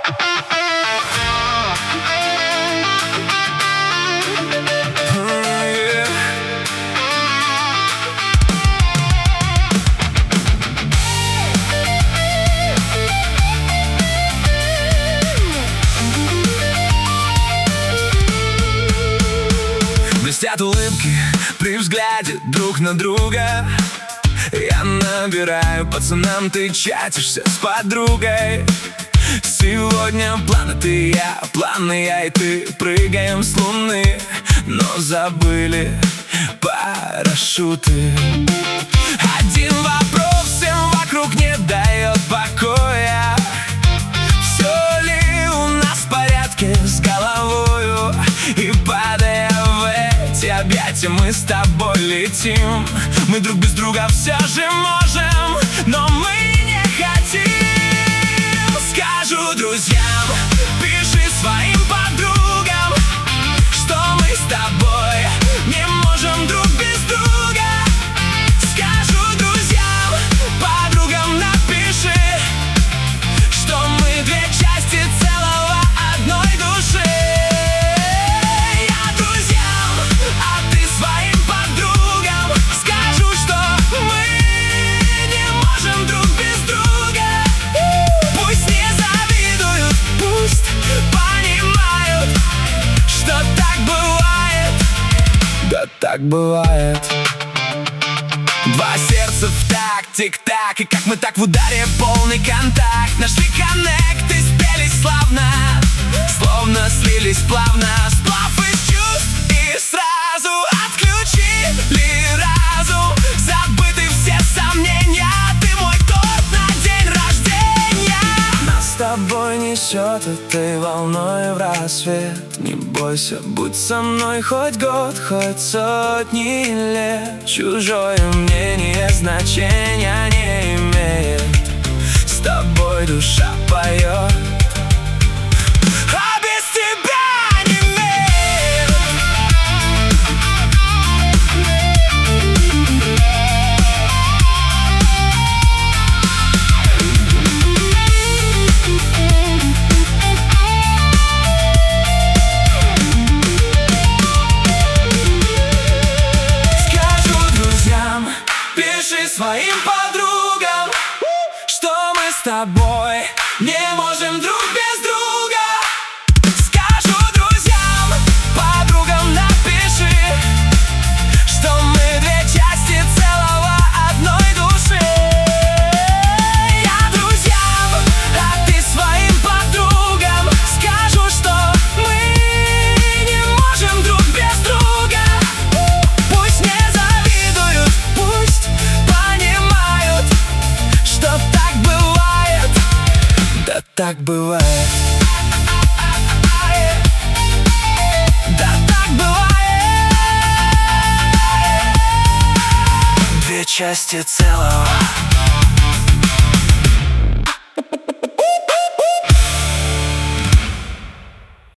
Блестят улыбки при взгляде друг на друга. Я набираю пацанам, ты чатишься с подругой. Сегодня планы я и ты прыгаем с луны, но забыли парашюты. Один вопрос всем вокруг не дает покоя: все ли у нас в порядке с головою? И падая в эти объятия, мы с тобой летим. Мы друг без друга все же можем, но мы не хотим. Скажу друзьям, пиши своим подругам, что мы с тобой не можем друг без друга. Скажу друзьям, подругам напиши, что мы две части целого одной души. Я друзьям, а ты своим подругам скажу, что мы не можем друг без друга. Пусть не завидуют, пусть понимают, что так бывает. Да так бывает. Два сердца в такт, тик-так, и как мы так в ударе, полный контакт. Нашли коннект и спелись славно, словно слились плавно. Сплав из чувств и сразу отключили разум. Забыты все сомнения, ты мой торт на день рождения. Нас с тобой несет этой волной в рассвет. Не бойся, будь со мной хоть год, хоть сотни лет. Чужое мнение значения не имеет. С тобой душа поет, а без тебя не имеет. Пиши своим подругам, что мы с тобой не можем друг без друга. Скажу друзьям, подругам напиши, что мы две части целого одной души. Я друзьям, а ты своим подругам скажу, что мы не можем друг без друга. Пусть не завидуют, пусть понимают, что так бывает. Да так бывает. Да так бывает. Две части целого.